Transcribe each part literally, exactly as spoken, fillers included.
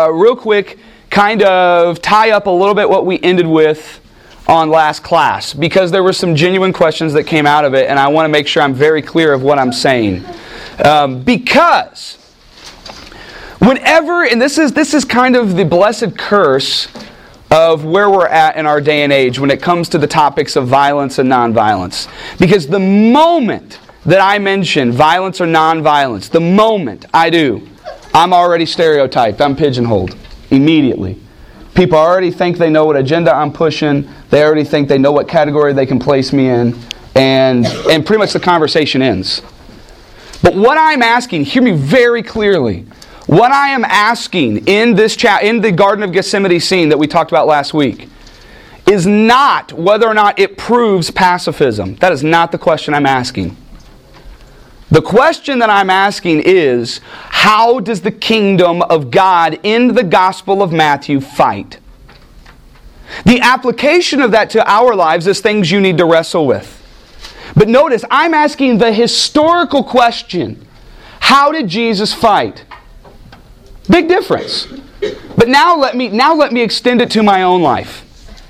uh, real quick, kind of tie up a little bit what we ended with on last class, because there were some genuine questions that came out of it, and I want to make sure I'm very clear of what I'm saying. Um, because whenever, and this is this is kind of the blessed curse of where we're at in our day and age when it comes to the topics of violence and nonviolence. Because the moment that I mention violence or nonviolence, the moment I do, I'm already stereotyped, I'm pigeonholed immediately. People already think they know what agenda I'm pushing. They already think they know what category they can place me in. And, and pretty much the conversation ends. But what I'm asking, hear me very clearly. What I am asking in this chat, in the Garden of Gethsemane scene that we talked about last week, is not whether or not it proves pacifism. That is not the question I'm asking. The question that I'm asking is, how does the kingdom of God in the Gospel of Matthew fight? The application of that to our lives is things you need to wrestle with. But notice, I'm asking the historical question, how did Jesus fight? Big difference. But now let me, now let me extend it to my own life.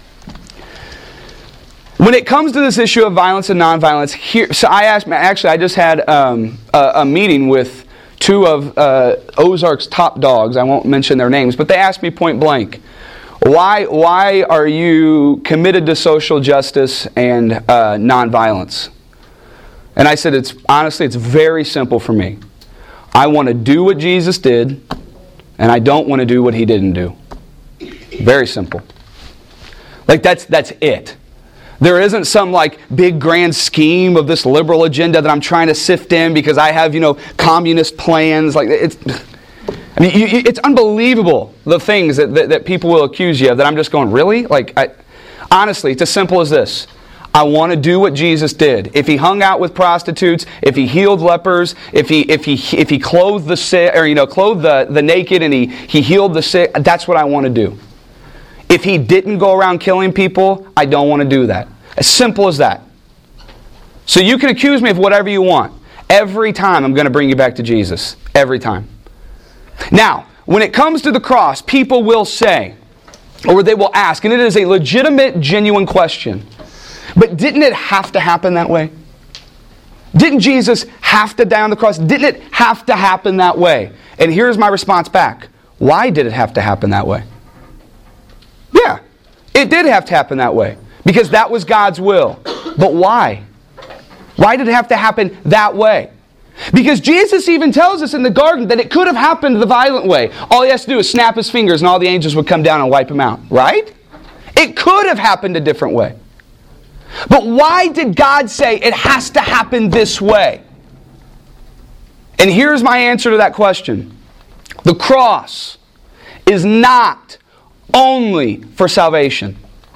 When it comes to this issue of violence and nonviolence, here, so I asked, actually I just had um, a, a meeting with two of uh, Ozark's top dogs. I won't mention their names, but they asked me point blank, why, why are you committed to social justice and uh, nonviolence? And I said, it's honestly, it's very simple for me. I want to do what Jesus did, and I don't want to do what He didn't do. Very simple. Like that's that's it. There isn't some like big grand scheme of this liberal agenda that I'm trying to sift in because I have, you know, communist plans. Like it's, I mean, you, you, it's unbelievable the things that, that, that people will accuse you of that I'm just going, really? Like, I, honestly, it's as simple as this. I want to do what Jesus did. If He hung out with prostitutes, if He healed lepers, if He if He if He clothed the sick, or you know, clothed the, the naked, and He He healed the sick, that's what I want to do. If He didn't go around killing people, I don't want to do that. As simple as that. So you can accuse me of whatever you want. Every time I'm going to bring you back to Jesus. Every time. Now, when it comes to the cross, people will say, or they will ask, and it is a legitimate, genuine question, but didn't it have to happen that way? Didn't Jesus have to die on the cross? Didn't it have to happen that way? And here's my response back. Why did it have to happen that way? Yeah, it did have to happen that way. Because that was God's will. But why? Why did it have to happen that way? Because Jesus even tells us in the garden that it could have happened the violent way. All He has to do is snap His fingers and all the angels would come down and wipe Him out. Right? It could have happened a different way. But why did God say it has to happen this way? And here's my answer to that question. The cross is not only for salvation.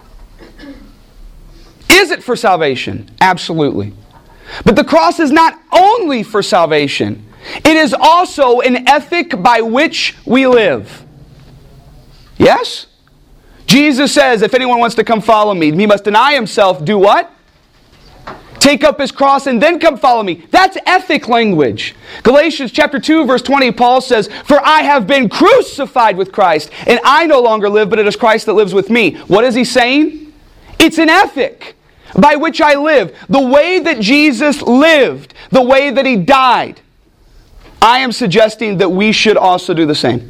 Is it for salvation? Absolutely. But the cross is not only for salvation. It is also an ethic by which we live. Yes? Jesus says, if anyone wants to come follow me, he must deny himself, do what? Take up his cross and then come follow me. That's ethic language. Galatians chapter two, verse twenty, Paul says, for I have been crucified with Christ, and I no longer live, but it is Christ that lives with me. What is he saying? It's an ethic by which I live. The way that Jesus lived, the way that He died, I am suggesting that we should also do the same.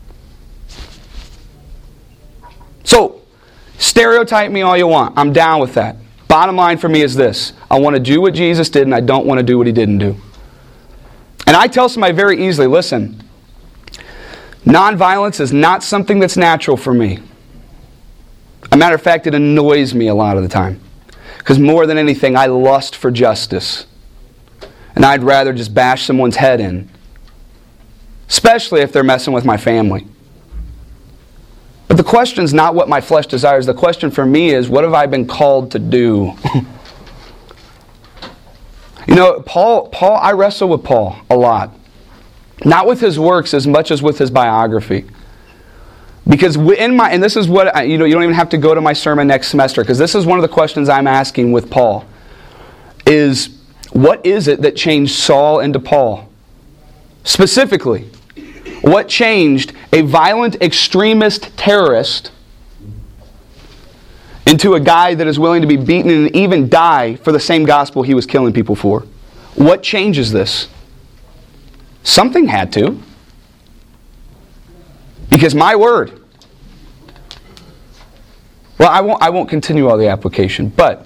So, stereotype me all you want. I'm down with that. Bottom line for me is this. I want to do what Jesus did, and I don't want to do what He didn't do. And I tell somebody very easily, listen, nonviolence is not something that's natural for me. As a matter of fact, it annoys me a lot of the time. Because more than anything, I lust for justice. And I'd rather just bash someone's head in. Especially if they're messing with my family. But the question's not what my flesh desires. The question for me is, what have I been called to do? You know, Paul, Paul, I wrestle with Paul a lot. Not with his works as much as with his biography. Because in my, and this is what, I, you know, you don't even have to go to my sermon next semester, because this is one of the questions I'm asking with Paul, is what is it that changed Saul into Paul? Specifically, What changed a violent extremist terrorist into a guy that is willing to be beaten and even die for the same gospel he was killing people for? What changes this? Something had to. Because my word. Well, I won't, I won't continue all the application, but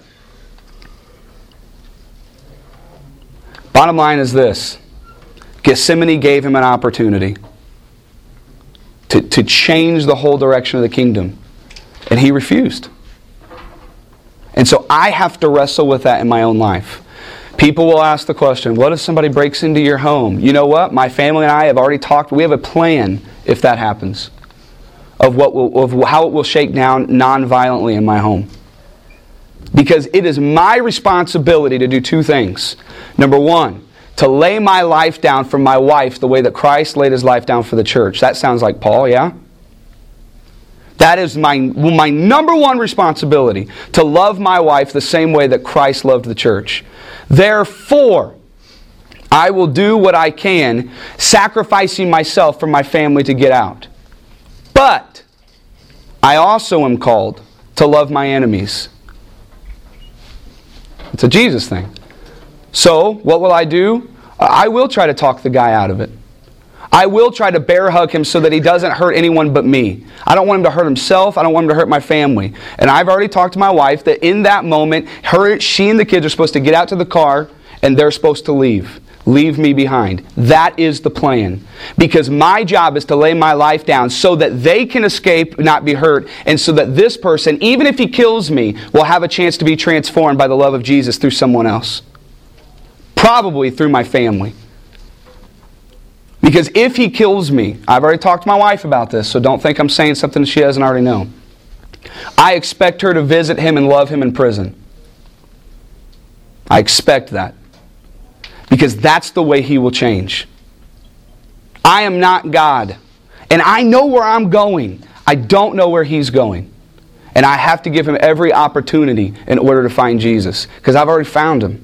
bottom line is this. Gethsemane gave him an opportunity to, to change the whole direction of the kingdom, and he refused. And so I have to wrestle with that in my own life. People will ask the question, what if somebody breaks into your home? You know what? My family and I have already talked. We have a plan if that happens of what will, of how it will shake down non-violently in my home. Because it is my responsibility to do two things. Number one, to lay my life down for my wife the way that Christ laid His life down for the church. That sounds like Paul, yeah? That is my, my number one responsibility, to love my wife the same way that Christ loved the church. Therefore, I will do what I can, sacrificing myself for my family to get out. But I also am called to love my enemies. It's a Jesus thing. So, what will I do? I will try to talk the guy out of it. I will try to bear hug him so that he doesn't hurt anyone but me. I don't want him to hurt himself. I don't want him to hurt my family. And I've already talked to my wife that in that moment, her, she and the kids are supposed to get out to the car and they're supposed to leave. Leave me behind. That is the plan. Because my job is to lay my life down so that they can escape, not be hurt, and so that this person, even if he kills me, will have a chance to be transformed by the love of Jesus through someone else. Probably through my family. Because if he kills me, I've already talked to my wife about this, so don't think I'm saying something she doesn't already know. I expect her to visit him and love him in prison. I expect that. Because that's the way he will change. I am not God. And I know where I'm going. I don't know where he's going. And I have to give him every opportunity in order to find Jesus. Because I've already found him.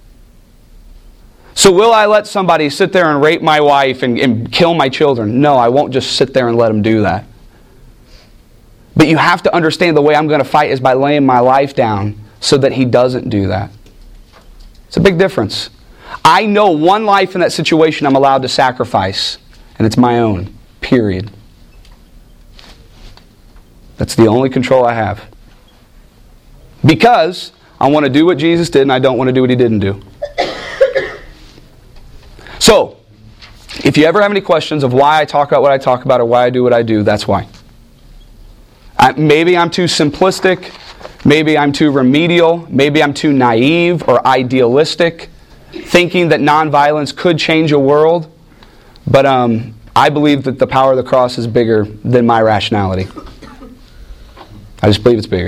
So will I let somebody sit there and rape my wife and, and kill my children? No, I won't just sit there and let them do that. But you have to understand the way I'm going to fight is by laying my life down so that he doesn't do that. It's a big difference. I know one life in that situation I'm allowed to sacrifice, and it's my own, period. That's the only control I have. Because I want to do what Jesus did and I don't want to do what he didn't do. So, if you ever have any questions of why I talk about what I talk about or why I do what I do, that's why. I, maybe I'm too simplistic. Maybe I'm too remedial. Maybe I'm too naive or idealistic, thinking that nonviolence could change a world. But um, I believe that the power of the cross is bigger than my rationality. I just believe it's bigger.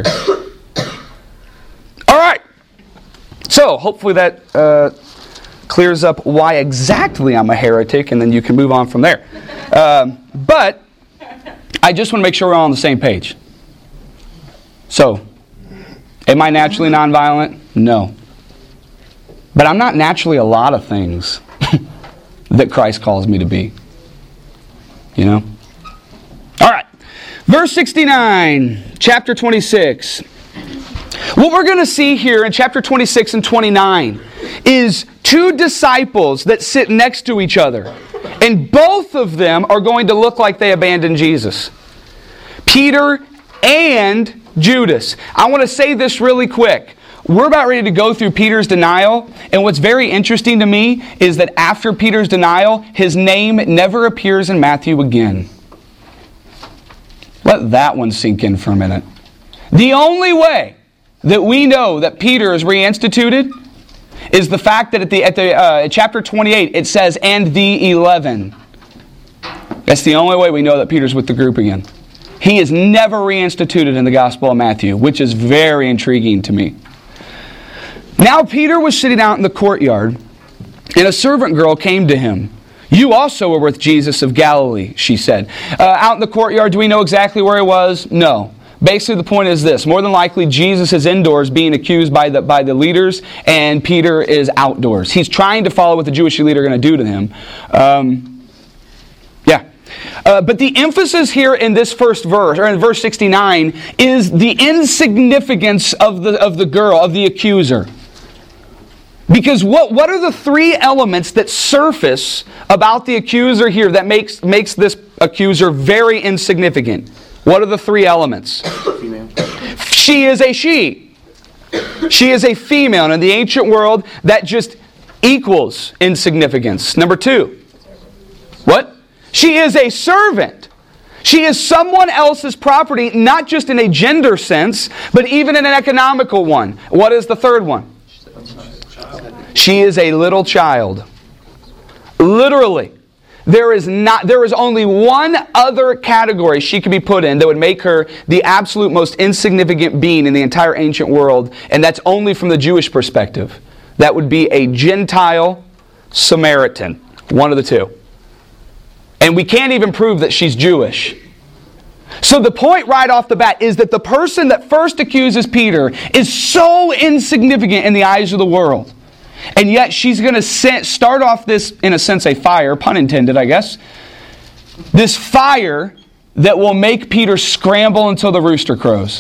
All right. So, hopefully that Uh, clears up why exactly I'm a heretic, and then you can move on from there. Um, but I just want to make sure we're all on the same page. So, am I naturally nonviolent? No. But I'm not naturally a lot of things that Christ calls me to be. You know? All right. Verse sixty-nine, chapter twenty-six. What we're going to see here in chapter twenty-six and twenty-nine is two disciples that sit next to each other. And both of them are going to look like they abandoned Jesus. Peter and Judas. I want to say this really quick. We're about ready to go through Peter's denial. And what's very interesting to me is that after Peter's denial, his name never appears in Matthew again. Let that one sink in for a minute. The only way that we know that Peter is reinstituted is the fact that at the at the uh, chapter twenty-eight it says, "And the eleven." That's the only way we know that Peter's with the group again. He is never reinstituted in the Gospel of Matthew, which is very intriguing to me. Now Peter was sitting out in the courtyard, and a servant girl came to him. "You also were with Jesus of Galilee," she said. Uh, out in the courtyard, do we know exactly where he was? No. Basically, the point is this. More than likely, Jesus is indoors being accused by the, by the leaders, and Peter is outdoors. He's trying to follow what the Jewish elite are going to do to him. Um, yeah. Uh, but the emphasis here in this first verse, or in verse sixty-nine, is the insignificance of the, of the girl, of the accuser. Because what, what are the three elements that surface about the accuser here that makes, makes this accuser very insignificant? What are the three elements? Female. She is a she. She is a female. And in the ancient world, that just equals insignificance. Number two. What? She is a servant. She is someone else's property, not just in a gender sense, but even in an economical one. What is the third one? She is a little child. Literally. There is not. There is only one other category she could be put in that would make her the absolute most insignificant being in the entire ancient world, and that's only from the Jewish perspective. That would be a Gentile Samaritan. One of the two. And we can't even prove that she's Jewish. So the point right off the bat is that the person that first accuses Peter is so insignificant in the eyes of the world. And yet she's going to start off this, in a sense, a fire, pun intended, I guess. This fire that will make Peter scramble until the rooster crows.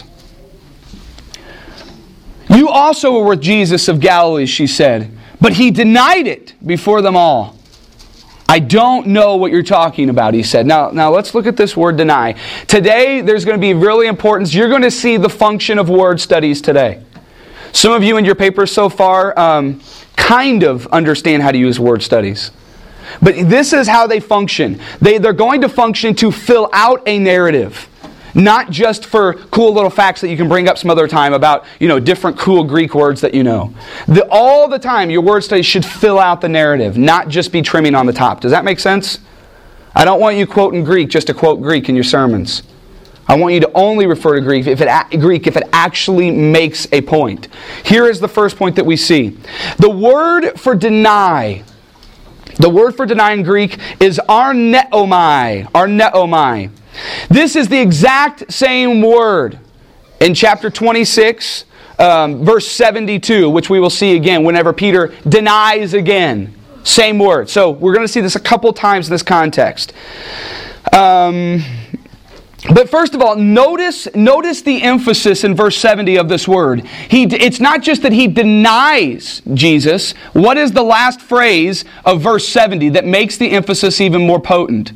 You also were with Jesus of Galilee, she said, but he denied it before them all. I don't know what you're talking about, he said. Now, now let's look at this word deny. Today, there's going to be really important. You're going to see the function of word studies today. Some of you in your papers so far um, kind of understand how to use word studies. But this is how they function. They, they're going to function to fill out a narrative. Not just for cool little facts that you can bring up some other time about, you know, different cool Greek words that you know. The, all the time, your word studies should fill out the narrative, not just be trimming on the top. Does that make sense? I don't want you quoting Greek just to quote Greek in your sermons. I want you to only refer to Greek if it, Greek if it actually makes a point. Here is the first point that we see. The word for deny, the word for deny in Greek is arneomai. Arneomai. This is the exact same word in chapter twenty-six, um, verse seventy-two, which we will see again whenever Peter denies again. Same word. So we're going to see this a couple times in this context. Um... But first of all, notice, notice the emphasis in verse seventy of this word. He, it's not just that he denies Jesus. What is the last phrase of verse seventy that makes the emphasis even more potent?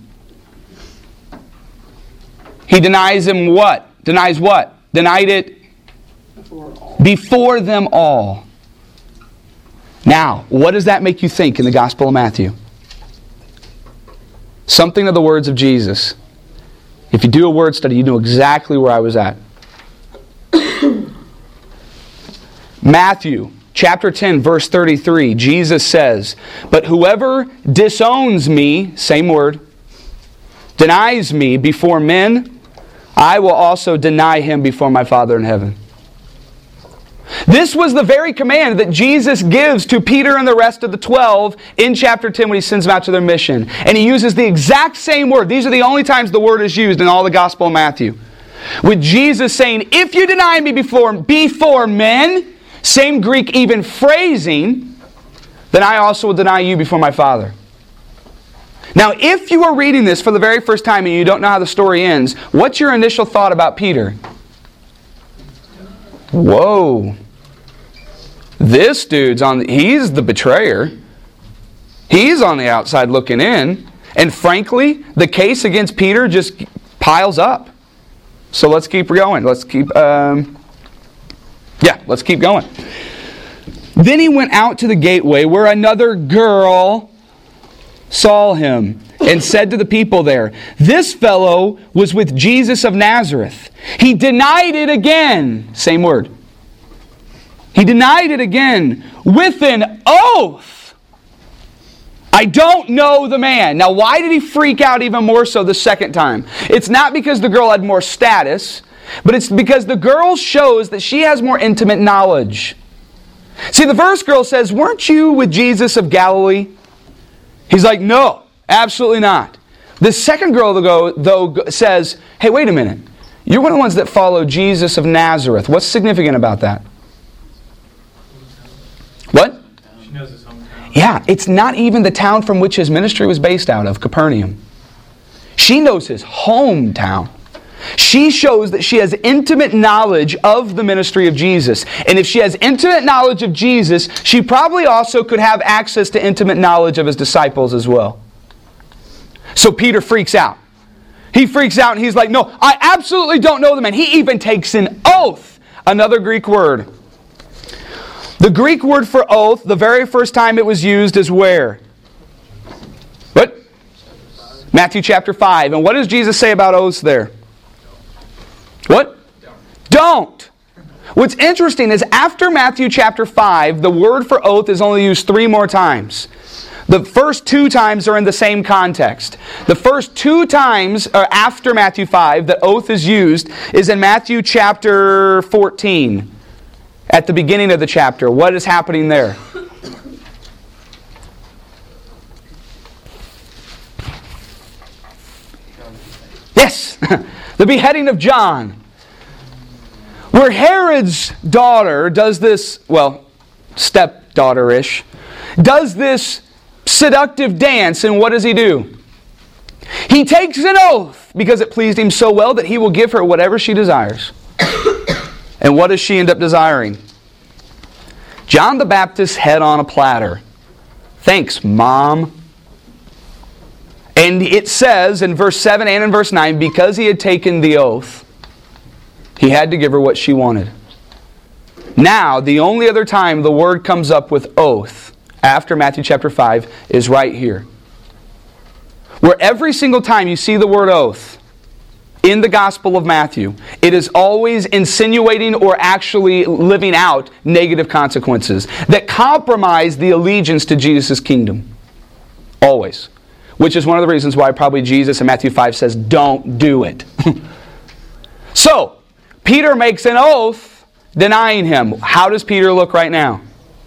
He denies him what? Denies what? Denied it before, all. before them all. Now, what does that make you think in the Gospel of Matthew? Something of the words of Jesus. If you do a word study, you know exactly where I was at. Matthew chapter ten, verse thirty-three, Jesus says, "But whoever disowns me," same word, "denies me before men, I will also deny him before my Father in heaven." This was the very command that Jesus gives to Peter and the rest of the twelve in chapter ten when he sends them out to their mission. And he uses the exact same word. These are the only times the word is used in all the Gospel of Matthew. With Jesus saying, "If you deny me before, before men," same Greek even phrasing, "then I also will deny you before my Father." Now, if you are reading this for the very first time and you don't know how the story ends, what's your initial thought about Peter? Whoa. This dude's on the, he's the betrayer. He's on the outside looking in. And frankly, the case against Peter just piles up. So let's keep going. Let's keep, um, yeah, let's keep going. Then he went out to the gateway where another girl saw him and said to the people there, "This fellow was with Jesus of Nazareth." He denied it again. Same word. He denied it again with an oath. "I don't know the man." Now, why did he freak out even more so the second time? It's not because the girl had more status, but it's because the girl shows that she has more intimate knowledge. See, the first girl says, "Weren't you with Jesus of Galilee?" He's like, "No, absolutely not." The second girl, though, though says, "Hey, wait a minute. You're one of the ones that follow Jesus of Nazareth. What's significant about that?" What? She knows his hometown. Yeah, it's not even the town from which his ministry was based out of, Capernaum. She knows his hometown. She shows that she has intimate knowledge of the ministry of Jesus. And if she has intimate knowledge of Jesus, she probably also could have access to intimate knowledge of his disciples as well. So Peter freaks out. He freaks out and he's like, no, I absolutely don't know the man. He even takes an oath. Another Greek word. The Greek word for oath, the very first time it was used is where? What? Matthew chapter five. And what does Jesus say about oaths there? What? Don't. Don't. What's interesting is after Matthew chapter five, the word for oath is only used three more times. The first two times are in the same context. The first two times are after Matthew five that oath is used is in Matthew chapter fourteen. At the beginning of the chapter. What is happening there? Yes! The beheading of John. Where Herod's daughter does this, well, stepdaughter-ish, does this seductive dance, and what does he do? He takes an oath because it pleased him so well that he will give her whatever she desires. And what does she end up desiring? John the Baptist's head on a platter. Thanks, Mom. And it says in verse seven and in verse nine, because he had taken the oath, he had to give her what she wanted. Now, the only other time the word comes up with oath after Matthew chapter five is right here. Where every single time you see the word oath in the Gospel of Matthew, it is always insinuating or actually living out negative consequences that compromise the allegiance to Jesus' kingdom. Always. Which is one of the reasons why probably Jesus in Matthew five says, don't do it. So, Peter makes an oath denying him. How does Peter look right now?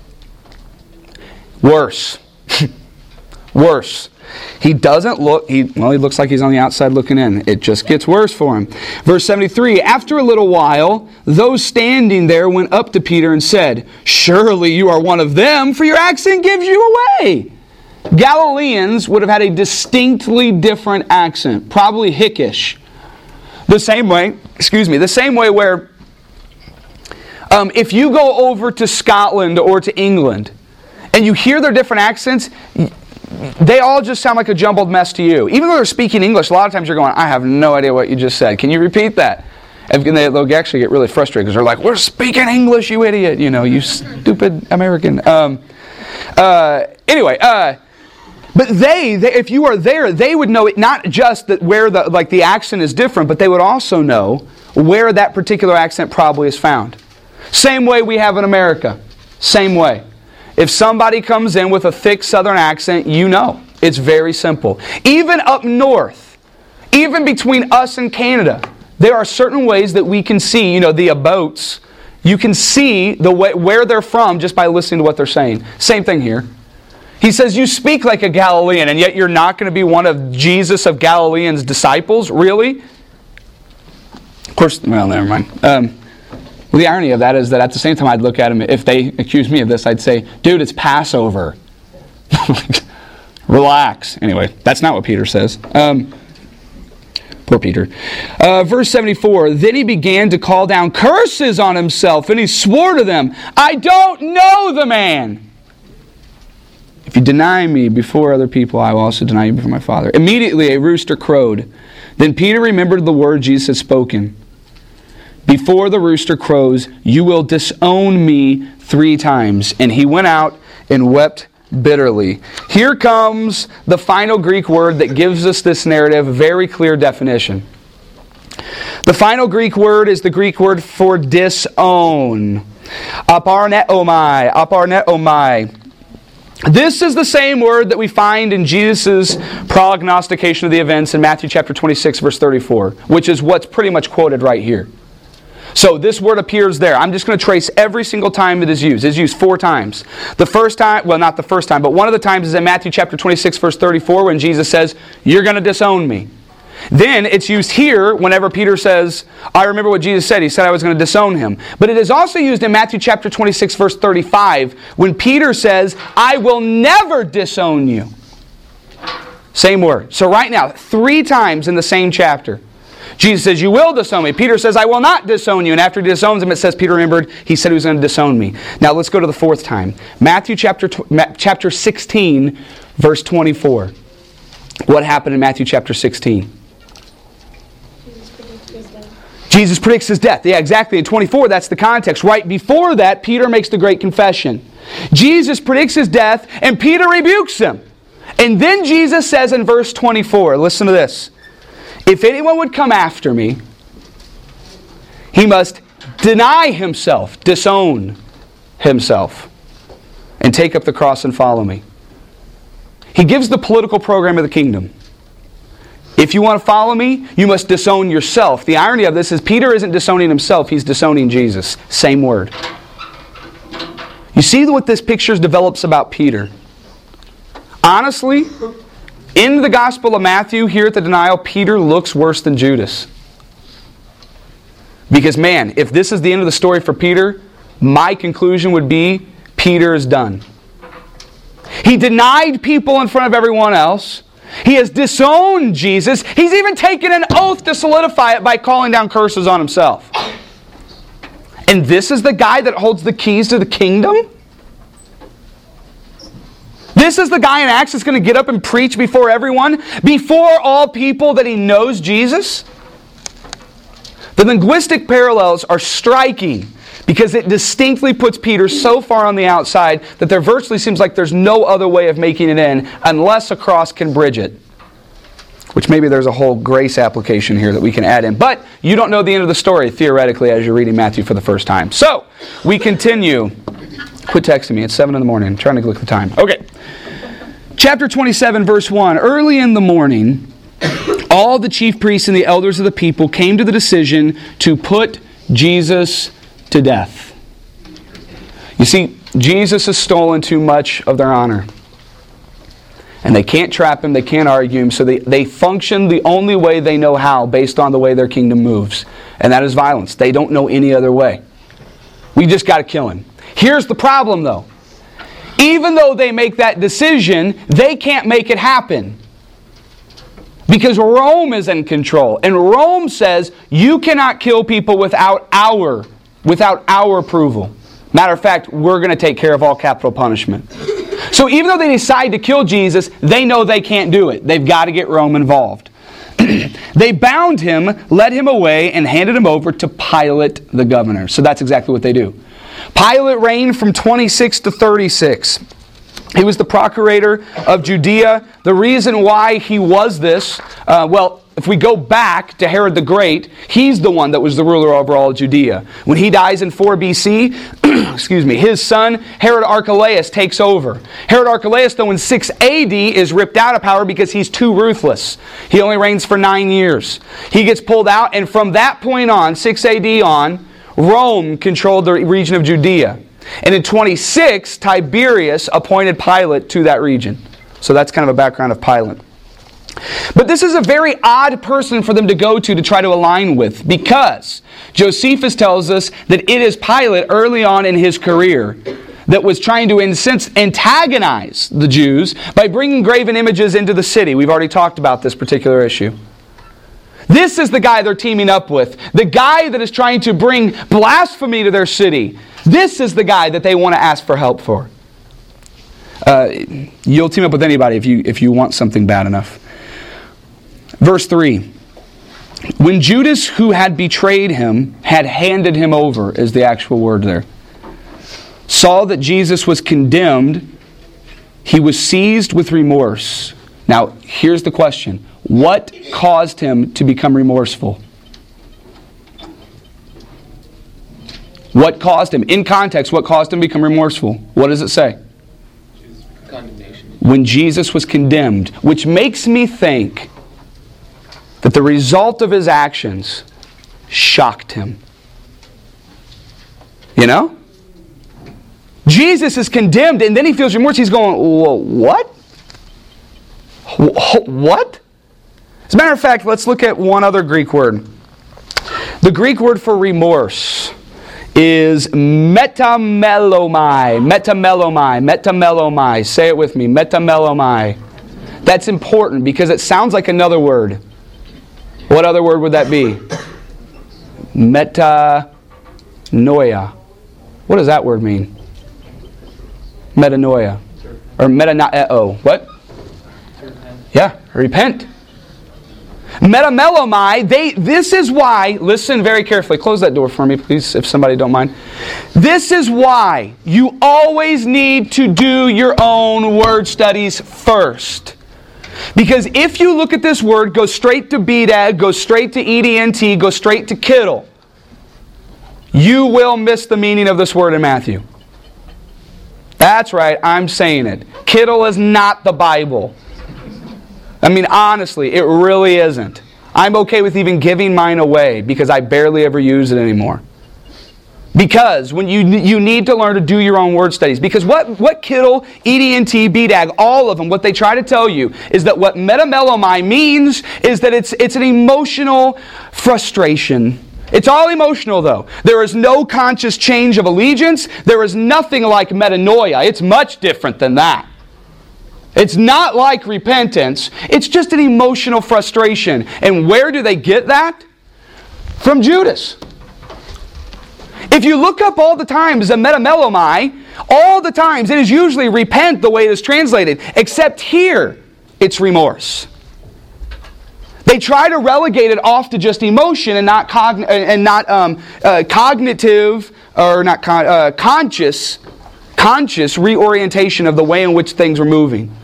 Worse. Worse. He doesn't look, he, well, he looks like he's on the outside looking in. It just gets worse for him. Verse seventy-three, after a little while, those standing there went up to Peter and said, surely you are one of them, for your accent gives you away. Galileans would have had a distinctly different accent, probably Hickish. The same way, excuse me, the same way where um, if you go over to Scotland or to England and you hear their different accents, they all just sound like a jumbled mess to you. Even though they're speaking English, a lot of times you're going, I have no idea what you just said. Can you repeat that? And they'll actually get really frustrated because they're like, we're speaking English, you idiot. You know, you stupid American. Um, uh, anyway, uh, but they, they, if you are there, they would know it not just that where the like the accent is different, but they would also know where that particular accent probably is found. Same way we have in America. Same way. If somebody comes in with a thick southern accent, you know. It's very simple. Even up north, even between us and Canada, there are certain ways that we can see, you know, the aboutes. You can see the way, where they're from just by listening to what they're saying. Same thing here. He says, you speak like a Galilean, and yet you're not going to be one of Jesus of Galilean's disciples? Really? Of course, well, never mind. Um, well, the irony of that is that at the same time I'd look at him, if they accuse me of this, I'd say, dude, it's Passover. Relax. Anyway, that's not what Peter says. Um, poor Peter. Uh, verse seventy-four, then he began to call down curses on himself, and he swore to them, I don't know the man. If you deny me before other people, I will also deny you before my Father. Immediately a rooster crowed. Then Peter remembered the word Jesus had spoken. Before the rooster crows, you will disown me three times. And he went out and wept bitterly. Here comes the final Greek word that gives us this narrative a very clear definition. The final Greek word is the Greek word for disown. Aparneomai. Aparneomai. This is the same word that we find in Jesus' prognostication of the events in Matthew chapter twenty-six, verse thirty-four, which is what's pretty much quoted right here. So this word appears there. I'm just going to trace every single time it is used. It's used four times. The first time, well, not the first time, but one of the times is in Matthew chapter twenty-six, verse thirty-four, when Jesus says, you're going to disown me. Then it's used here whenever Peter says, I remember what Jesus said. He said I was going to disown him. But it is also used in Matthew chapter twenty-six, verse thirty-five, when Peter says, I will never disown you. Same word. So right now, three times in the same chapter, Jesus says, you will disown me. Peter says, I will not disown you. And after he disowns him, it says Peter remembered he said he was going to disown me. Now let's go to the fourth time. Matthew chapter, chapter sixteen, verse twenty-four. What happened in Matthew chapter sixteen? Jesus predicts his death. Yeah, exactly. In twenty-four, that's the context. Right before that, Peter makes the great confession. Jesus predicts his death, and Peter rebukes him. And then Jesus says in verse twenty-four, listen to this. If anyone would come after me, he must deny himself, disown himself, and take up the cross and follow me. He gives the political program of the kingdom. If you want to follow me, you must disown yourself. The irony of this is Peter isn't disowning himself, he's disowning Jesus. Same word. You see what this picture develops about Peter? Honestly, in the Gospel of Matthew, here at the denial, Peter looks worse than Judas. Because man, if this is the end of the story for Peter, my conclusion would be Peter is done. He denied people in front of everyone else. He has disowned Jesus. He's even taken an oath to solidify it by calling down curses on himself. And this is the guy that holds the keys to the kingdom? This is the guy in Acts that's going to get up and preach before everyone, before all people, that he knows Jesus? The linguistic parallels are striking because it distinctly puts Peter so far on the outside that there virtually seems like there's no other way of making it in unless a cross can bridge it. Which maybe there's a whole grace application here that we can add in. But you don't know the end of the story, theoretically, as you're reading Matthew for the first time. So, we continue. Quit texting me. It's seven in the morning. I'm trying to look at the time. Okay. Chapter twenty-seven, verse one. Early in the morning, all the chief priests and the elders of the people came to the decision to put Jesus to death. You see, Jesus has stolen too much of their honor. And they can't trap him, they can't argue him, so they, they function the only way they know how based on the way their kingdom moves. And that is violence. They don't know any other way. We just got to kill him. Here's the problem though. Even though they make that decision, they can't make it happen. Because Rome is in control. And Rome says, you cannot kill people without our, without our approval. Matter of fact, we're going to take care of all capital punishment. So even though they decide to kill Jesus, they know they can't do it. They've got to get Rome involved. They bound him, led him away, and handed him over to Pilate the governor. So that's exactly what they do. Pilate reigned from twenty-six to thirty-six. He was the procurator of Judea. The reason why he was this, uh, well, if we go back to Herod the Great, he's the one that was the ruler over all of Judea. When he dies in four B C, excuse me, his son Herod Archelaus takes over. Herod Archelaus, though, in six A D is ripped out of power because he's too ruthless. He only reigns for nine years. He gets pulled out, and from that point on, six A D on, Rome controlled the region of Judea. And in twenty-six, Tiberius appointed Pilate to that region. So that's kind of a background of Pilate. But this is a very odd person for them to go to to try to align with, because Josephus tells us that it is Pilate early on in his career that was trying to incense, antagonize the Jews by bringing graven images into the city. We've already talked about this particular issue. This is the guy they're teaming up with. The guy that is trying to bring blasphemy to their city. This is the guy that they want to ask for help for. Uh, you'll team up with anybody if you, if you want something bad enough. Verse three. When Judas, who had betrayed him, had handed him over, is the actual word there, saw that Jesus was condemned, he was seized with remorse. Now, here's the question. What caused him to become remorseful? What caused him? In context, what caused him to become remorseful? What does it say? Condemnation. When Jesus was condemned, which makes me think that the result of his actions shocked him. You know? Jesus is condemned and then he feels remorse. He's going, well, what? What? As a matter of fact, let's look at one other Greek word. The Greek word for remorse is metamelomai. Metamelomai. Metamelomai. Say it with me. Metamelomai. That's important because it sounds like another word. What other word would that be? Metanoia. What does that word mean? Metanoia. Or metanoeo. What? Yeah, repent. Metamelomai, they, this is why, listen very carefully. Close that door for me, please, if somebody don't mind. This is why you always need to do your own word studies first. Because if you look at this word, go straight to B D A G, go straight to E D N T, go straight to Kittle, you will miss the meaning of this word in Matthew. That's right, I'm saying it. Kittle is not the Bible. I mean, honestly, it really isn't. I'm okay with even giving mine away because I barely ever use it anymore. Because when you you need to learn to do your own word studies. Because what, what Kittle, E D N T, B D A G, all of them, what they try to tell you is that what metamelomai means is that it's it's an emotional frustration. It's all emotional though. There is no conscious change of allegiance. There is nothing like metanoia. It's much different than that. It's not like repentance. It's just an emotional frustration. And where do they get that? From Judas. If you look up all the times the metamelomai, all the times it is usually repent the way it is translated. Except here, it's remorse. They try to relegate it off to just emotion and not cogn- and not um, uh, cognitive or not con- uh, conscious, conscious reorientation of the way in which things are moving.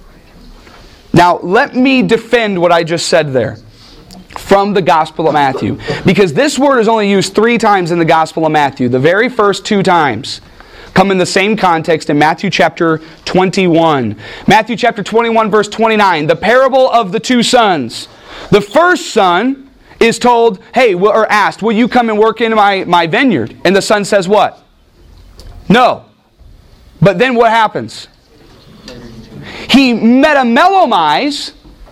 Now, let me defend what I just said there from the Gospel of Matthew. Because this word is only used three times in the Gospel of Matthew. The very first two times come in the same context in Matthew chapter twenty-one. Matthew chapter twenty-one, verse twenty-nine. The parable of the two sons. The first son is told, hey, or asked, will you come and work in my, my vineyard? And the son says what? No. But then what happens? He metamelomais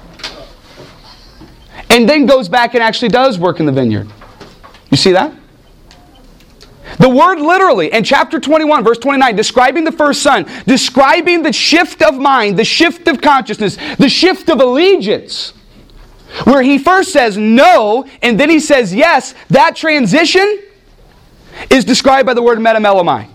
and then goes back and actually does work in the vineyard. You see that? The word literally in chapter twenty-one, verse twenty-nine, describing the first son, describing the shift of mind, the shift of consciousness, the shift of allegiance, where he first says no and then he says yes, that transition is described by the word metamelomai.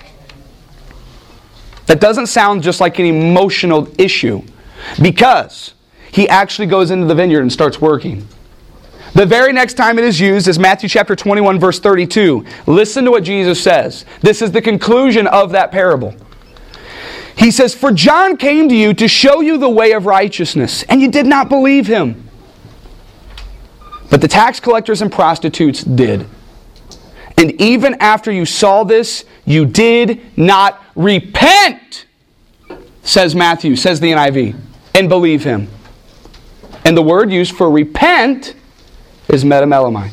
That doesn't sound just like an emotional issue because he actually goes into the vineyard and starts working. The very next time it is used is Matthew chapter twenty-one, verse thirty-two. Listen to what Jesus says. This is the conclusion of that parable. He says, for John came to you to show you the way of righteousness, and you did not believe him. But the tax collectors and prostitutes did. And even after you saw this, you did not repent, says Matthew, says the N I V, and believe him. And the word used for repent is metamelomai.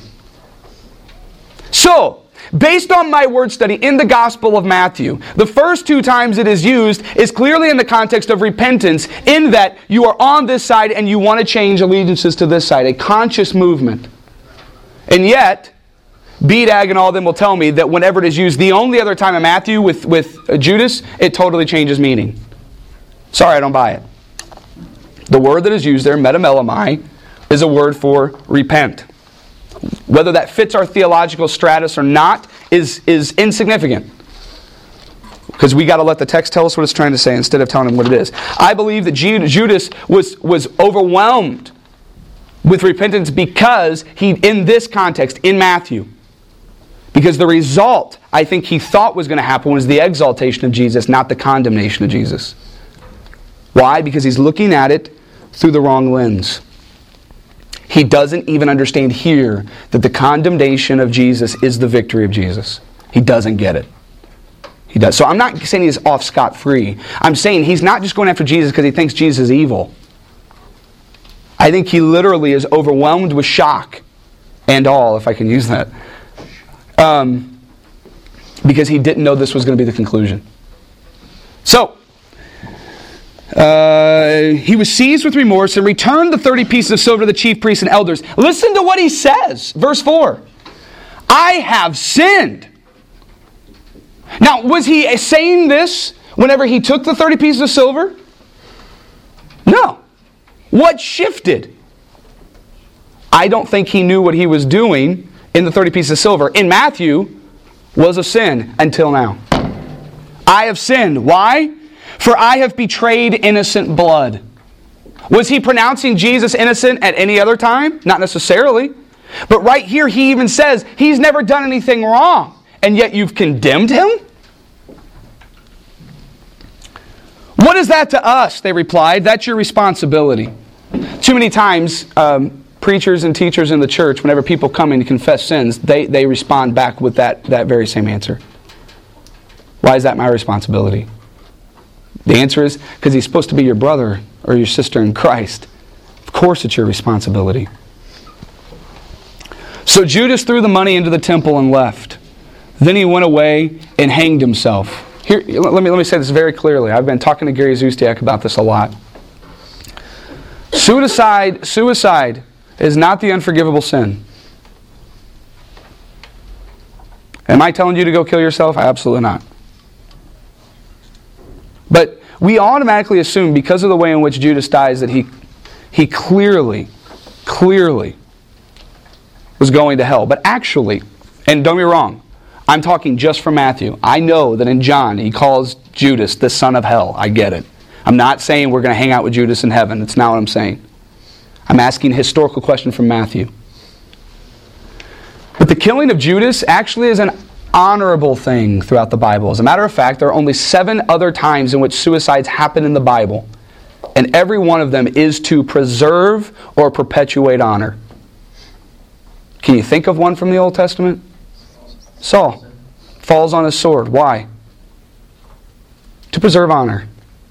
So, based on my word study in the Gospel of Matthew, the first two times it is used is clearly in the context of repentance, in that you are on this side and you want to change allegiances to this side, a conscious movement. And yet, B D A G and all of them will tell me that whenever it is used the only other time in Matthew with, with Judas, it totally changes meaning. Sorry, I don't buy it. The word that is used there, metamelomai, is a word for repent. Whether that fits our theological stratus or not is, is insignificant. Because we got to let the text tell us what it's trying to say instead of telling him what it is. I believe that Judas was, was overwhelmed with repentance because he, in this context, in Matthew, because the result, I think he thought was going to happen was the exaltation of Jesus, not the condemnation of Jesus. Why? Because he's looking at it through the wrong lens. He doesn't even understand here that the condemnation of Jesus is the victory of Jesus. He doesn't get it. He does. So I'm not saying he's off scot-free. I'm saying he's not just going after Jesus because he thinks Jesus is evil. I think he literally is overwhelmed with shock and all, if I can use that. Um, because he didn't know this was going to be the conclusion. So, uh, he was seized with remorse and returned the thirty pieces of silver to the chief priests and elders. Listen to what he says. Verse four. I have sinned. Now, was he saying this whenever he took the thirty pieces of silver? No. What shifted? I don't think he knew what he was doing in the thirty pieces of silver. In Matthew, was a sin until now. I have sinned. Why? For I have betrayed innocent blood. Was he pronouncing Jesus innocent at any other time? Not necessarily. But right here he even says he's never done anything wrong. And yet you've condemned him? What is that to us? They replied. That's your responsibility. Too many times, um, preachers and teachers in the church, whenever people come in to confess sins, they, they respond back with that, that very same answer. Why is that my responsibility? The answer is because he's supposed to be your brother or your sister in Christ. Of course it's your responsibility. So Judas threw the money into the temple and left. Then he went away and hanged himself. Here, let me, let me say this very clearly. I've been talking to Gary Zustiak about this a lot. Suicide, suicide is not the unforgivable sin. Am I telling you to go kill yourself? Absolutely not. But we automatically assume, because of the way in which Judas dies, that he, he clearly, clearly was going to hell. But actually, and don't be wrong, I'm talking just from Matthew. I know that in John he calls Judas the son of hell. I get it. I'm not saying we're going to hang out with Judas in heaven. That's not what I'm saying. I'm asking a historical question from Matthew. But the killing of Judas actually is an honorable thing throughout the Bible. As a matter of fact, there are only seven other times in which suicides happen in the Bible. And every one of them is to preserve or perpetuate honor. Can you think of one from the Old Testament? Saul falls on his sword. Why? To preserve honor.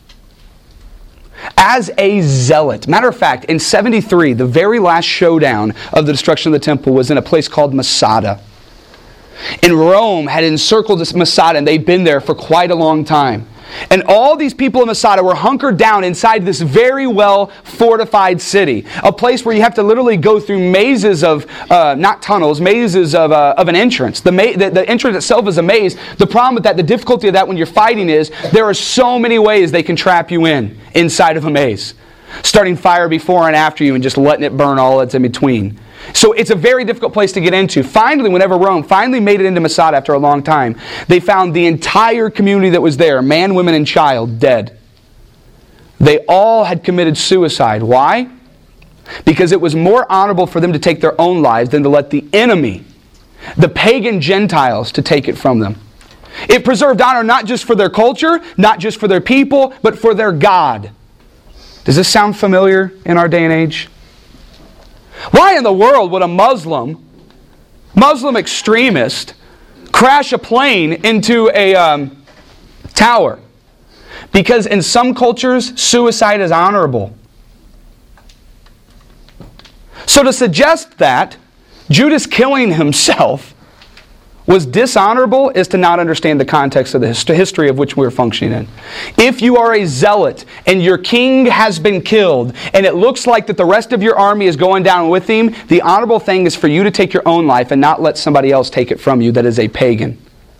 As a zealot. Matter of fact, in seventy-three, the very last showdown of the destruction of the temple was in a place called Masada. And Rome had encircled this Masada, and they'd been there for quite a long time. And all these people in Masada were hunkered down inside this very well fortified city. A place where you have to literally go through mazes of, uh, not tunnels, mazes of, uh, of an entrance. The, ma- the, the entrance itself is a maze. The problem with that, the difficulty of that when you're fighting is, there are so many ways they can trap you in, inside of a maze. Starting fire before and after you and just letting it burn all that's in between. So it's a very difficult place to get into. Finally, whenever Rome finally made it into Masada after a long time, they found the entire community that was there, man, women, and child, dead. They all had committed suicide. Why? Because it was more honorable for them to take their own lives than to let the enemy, the pagan Gentiles, to take it from them. It preserved honor not just for their culture, not just for their people, but for their God. Does this sound familiar in our day and age? Why in the world would a Muslim, Muslim extremist, crash a plane into a um, tower? Because in some cultures, suicide is honorable. So to suggest that Judas killing himself was dishonorable is to not understand the context of the hist- history of which we're functioning in. If you are a zealot and your king has been killed and it looks like that the rest of your army is going down with him, the honorable thing is for you to take your own life and not let somebody else take it from you that is a pagan.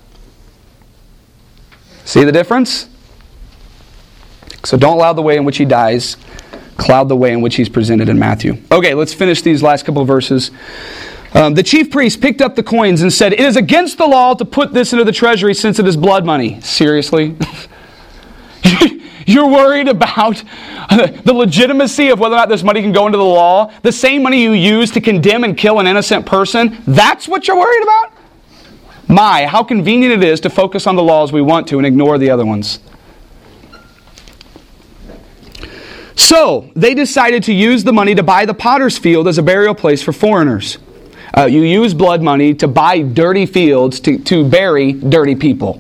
See the difference? So don't allow the way in which he dies cloud the way in which he's presented in Matthew. Okay, let's finish these last couple of verses. Um, the chief priest picked up the coins and said, "It is against the law to put this into the treasury since it is blood money." Seriously? You're worried about the legitimacy of whether or not this money can go into the law? The same money you use to condemn and kill an innocent person? That's what you're worried about? My, how convenient it is to focus on the laws we want to and ignore the other ones. So, they decided to use the money to buy the potter's field as a burial place for foreigners. Uh, you use blood money to buy dirty fields to, to bury dirty people.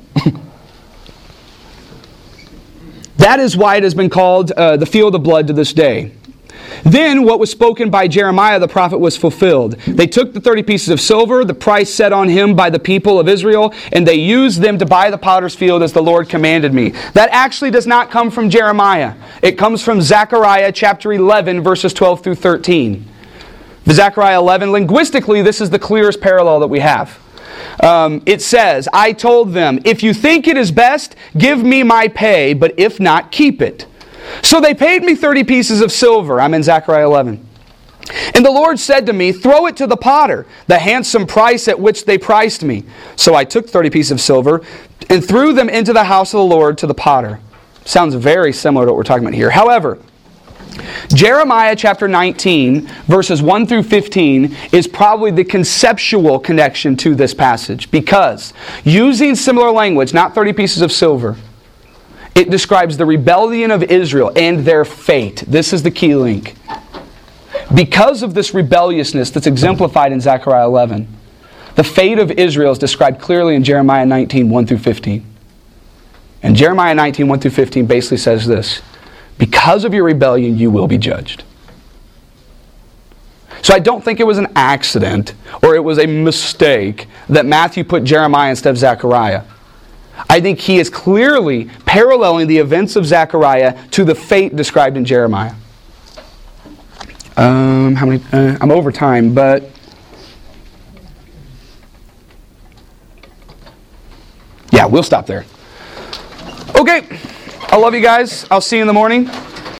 That is why it has been called uh, the field of blood to this day. Then what was spoken by Jeremiah the prophet was fulfilled. They took the thirty pieces of silver, the price set on him by the people of Israel, and they used them to buy the potter's field as the Lord commanded me. That actually does not come from Jeremiah. It comes from Zechariah chapter eleven, verses twelve through thirteen. The Zechariah eleven, linguistically, this is the clearest parallel that we have. Um, it says, "I told them, if you think it is best, give me my pay, but if not, keep it. So they paid me thirty pieces of silver. I'm in Zechariah eleven. And the Lord said to me, throw it to the potter, the handsome price at which they priced me. So I took thirty pieces of silver and threw them into the house of the Lord to the potter. Sounds very similar to what we're talking about here. However, Jeremiah chapter nineteen, verses one through fifteen, is probably the conceptual connection to this passage. Because using similar language, not thirty pieces of silver, it describes the rebellion of Israel and their fate. This is the key link. Because of this rebelliousness that's exemplified in Zechariah eleven, the fate of Israel is described clearly in Jeremiah nineteen, one through fifteen. And Jeremiah nineteen, one through fifteen basically says this: because of your rebellion, you will be judged. So I don't think it was an accident or it was a mistake that Matthew put Jeremiah instead of Zechariah. I think he is clearly paralleling the events of Zechariah to the fate described in Jeremiah. Um, how many? Uh, I'm over time, but yeah, we'll stop there. Okay, I love you guys. I'll see you in the morning.